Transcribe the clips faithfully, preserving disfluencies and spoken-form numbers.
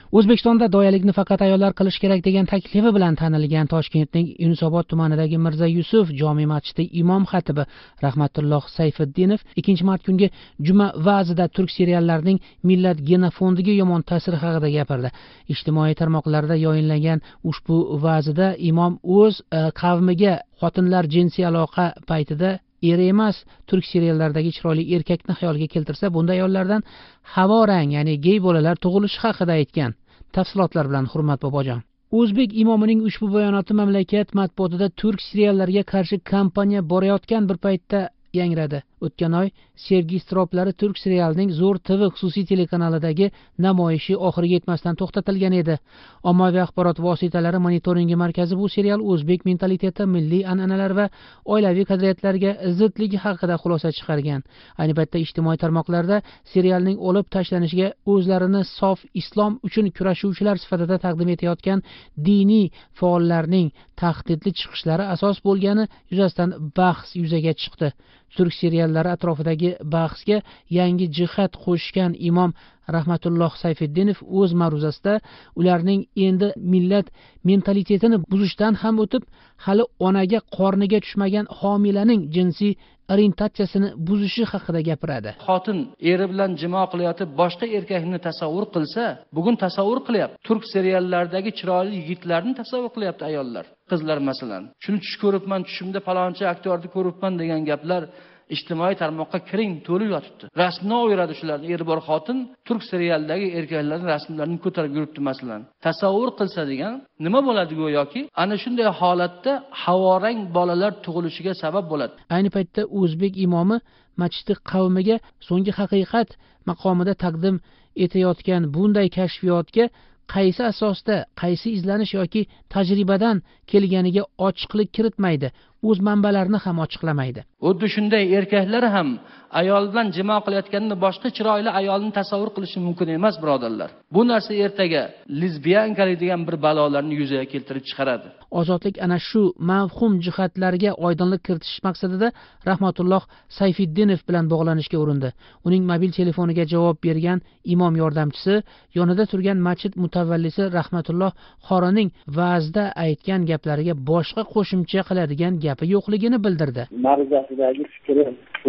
O'zbekistonda doyalikni faqat ayollar qilish kerak degan taklifi bilan tanilgan Toshkentning Yunusobod tumanidagi Mirza Yusuf jome masjidi imom xatibi Rahmatulloh Sayfiddinov ikkinchi mart kungi juma va'zida turk seriallarining millat genofondiga yomon ta'siri haqida gapirdi. Ijtimoiy tarmoqlarda yoyinlangan ushbu va'zida imom o'z qavmiga xotinlar jinsiy aloqa paytida eri emas turk seriallaridagi chiroyli erkakni xayolga keltirsa, bunday ayollardan havorang, ya'ni gey bolalar tug'ilishi haqida aytgan. Tafsilotlar bilan Hurmat bobojon. O'zbek imomining ushbu bayonoti mamlakat matbuotida turk seriallariga qarshi kampaniya borayotgan bir paytda yangradi. O'tgan oy Sevgi iztiroblari turk serialining Zo'r T V xususiy telekanalidagi namoyishi oxiriga yetmasdan to'xtatilgan edi. Ommaviy axborot vositalari monitoringi markazi bu serial o'zbek mentaliteti, milliy an'analar va oilaviy qadriyatlarga zidligi haqida xulosa chiqargan. Ayni paytda ijtimoiy tarmoqlarda serialning olib tashlanishiga o'zlarini sof islom uchun kurashuvchilar sifatida taqdim etayotgan diniy faollarning tahdidli chiqishlari asos bo'lgani yuzasidan bahs yuzaga chiqdi. Turk seriallari atrofidagi bahsga yangi jihat qo'shgan imom Rahmatulloh Sayfiddinov o'z ma'ruzasida ularning endi millat mentalitetini buzishdan ham o'tib, hali onaga qorniga tushmagan homilaning jinsiy orientatsiyasini buzishi haqida gapiradi. Xotin eri bilan jimo qilayotib boshqa erkakni tasavvur qilsa, bugun tasavvur qilyapti. Turk seriallaridagi chiroyli yigitlarni tasavvur qilyapti ayollar, qizlar masalan. Shuni tush ko'ribman, tushimda falonchi aktyorni ko'ribman degan gaplar ijtimoiy tarmoqqa kiring to'lib yotibdi. Rasmni o'yiradi shularni. Eri bor xotin turk serialidagi erkaklarning rasmlarini ko'tarib yuribdi masalan. Tasavvur qilsa degan nima bo'ladi go'yoki, ana shunday holatda havorang bolalar tug'ilishiga sabab bo'ladi. Ayni paytda o'zbek imomi masjidi qavmiga so'nggi haqiqat maqomida taqdim etayotgan bunday kashfiyotga qaysi asosda, qaysi izlanish yoki tajribadan kelganiga ochiqlik kiritmaydi, o'z manbalarini ham ochiqlamaydi. Xuddi shunday erkaklar ham ayol bilan jimo qilayotganda boshqa chiroyli ayolni tasavvur qilishi mumkin emas, birodarlar. Bu narsa ertaga lesbiyankalik degan bir balolarni yuzaga keltirib chiqaradi. Ozodlik ana shu mavhum jihatlarga oydinlik kiritish maqsadida Rahmatulloh Sayfiddinov bilan bog'lanishga urindi. Uning mobil telefoniga javob bergan imom yordamchisi yonida turgan masjid mutavvallisi Rahmatulloh Xorining va'zda aytgan gaplariga boshqa qo'shimcha qiladigan gapi yo'qligini bildirdi. Ma'ruzasidagi fikri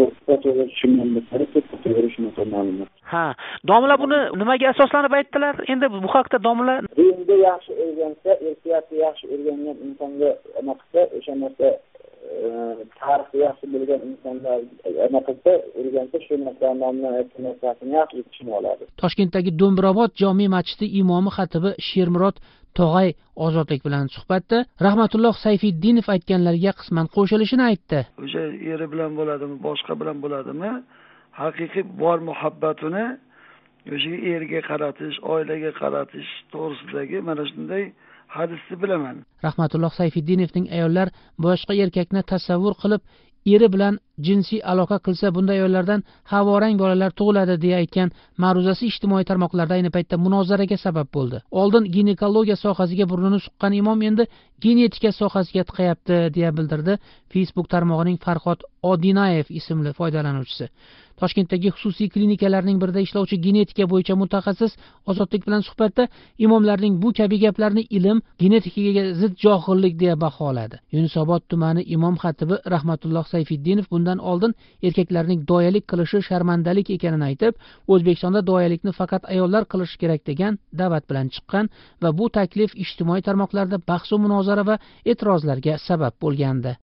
Ha, domla buni nimaga asoslanib aytdilar? Endi bu haqda domla dinda yaxshi o'rgansa, erkakni yaxshi o'rgangan insonga nima qilsa, o'sha narsa tarixi yaxshi bilgan insonlar nima qilsa, o'rgansa, shu narsani aytgan narsasini yaxshi tushunib oladi. Toshkentdagi Do'mbirobod jome masjidi imomi xatibi Shermurod Tog'ay Ozodlik bilan suhbatda Rahmatulloh Sayfiddinov aytganlarga qisman qo'shilishini aytdi. O'sha eri bilan bo'ladimi, boshqa bilan bo'ladimi, haqiqiy bor muhabbatini o'sha erga qaratish, oilaga qaratish to'g'risidagi mana shunday hadisni bilaman. Rahmatulloh Sayfiddinovning ayollar boshqa erkakni tasavvur qilib eri bilan jinsiy aloqa qilsa, bunday ayollardan havorang bolalar tug'iladi deya aytgan ma'ruzasi ijtimoiy tarmoqlarda ayni paytda munozaraga sabab bo'ldi. Oldin ginekologiya sohasiga burnini suqqan imom endi genetika sohasiga tiqayapti deya bildirdi Facebook tarmog'ining Farhod Odinayev ismli foydalanuvchisi. Toshkentdagi xususiy klinikalarning birida ishlovchi genetika bo'yicha mutaxassis Ozodlik bilan suhbatda imomlarning bu kabi gaplarni ilm, genetikaga zid johillik deya baholadi. Yunusobod tumani imom xatibi Rahmatulloh Sayfiddinov bundan oldin erkaklarning doyalik qilishi sharmandalik ekanini aytib, O'zbekistonda doyalikni faqat ayollar qilishi kerak degan da'vat bilan chiqqan va bu taklif ijtimoiy tarmoqlarda bahs va munozara va e'tirozlarga sabab bo'lgandi.